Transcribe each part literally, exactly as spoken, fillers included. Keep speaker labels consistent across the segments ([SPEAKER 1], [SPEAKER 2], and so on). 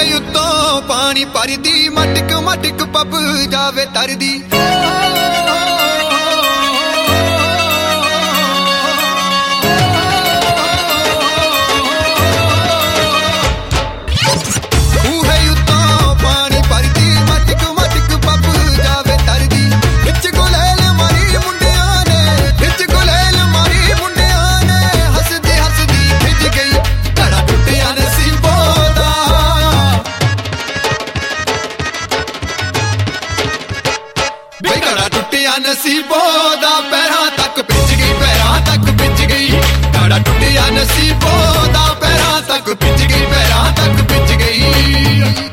[SPEAKER 1] उत्तों पानी भरदी मटक मटक पब जावे तरदी नसीबों दा पैरां तक पिंज गई पैरां तक पिंज गई घड़ा टुटिया नसीबों दा पैरां तक पिंज गई पैरां तक पिंज गई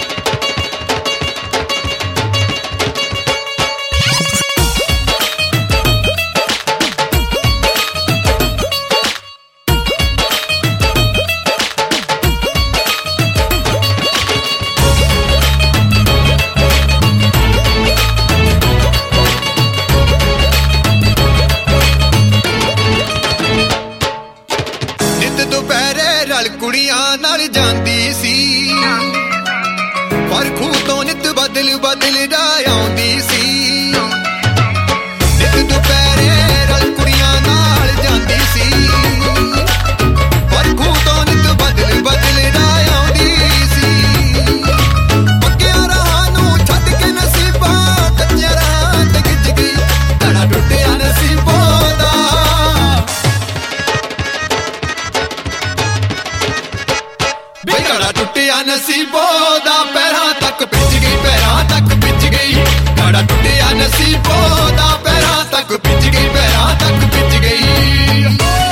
[SPEAKER 1] कुड़ियां नाल जांदी सी पर खूह तो नित बदल बदल राह आउंदी सी नित दुपहरे रल कुड़ियां नाल जांदी सी पर खूह तो नित बदल बदल राह आउंदी सी पक्कियां राहां नूं छड्ड के नसीबां कच्चियां राहां ते खिच गई घड़ा टुटिया नसीबों दा घड़ा टुटिया नसीबों दा पैरां तक पिंज गई पैरां तक पिंज गई घड़ा टुटिया नसीबों दा पैरां तक पिंज गई पैरां तक पिंज गई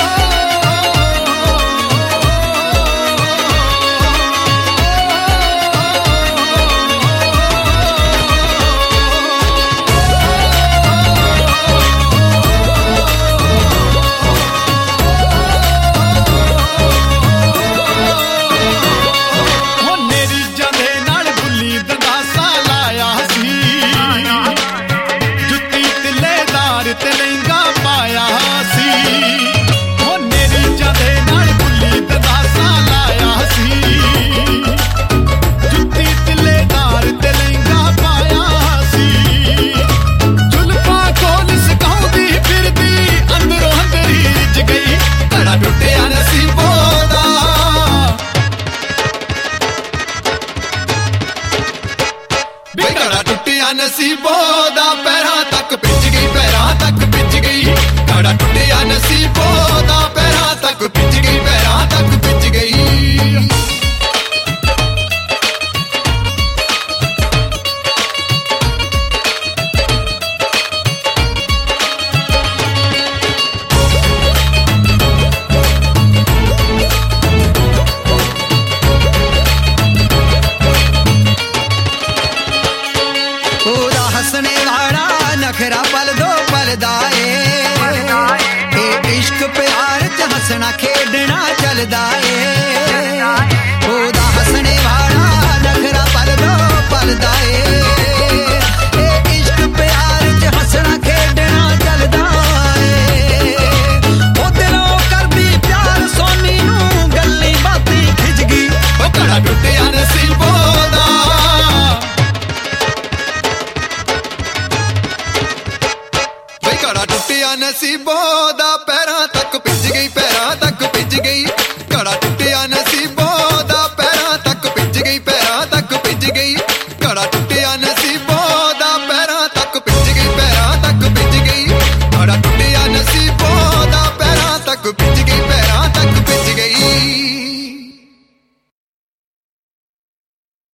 [SPEAKER 1] नसीबों दा पैरां तक पिंज गई पैरां तक पिंज गई घड़ा टुटिया नसीबों दा पैरां तक पिंज गई पैरां तक पिंज गई हसने वाला नखरा पल दो पलदा ए इश्क प्यार च हसना खेडना चलदा ए।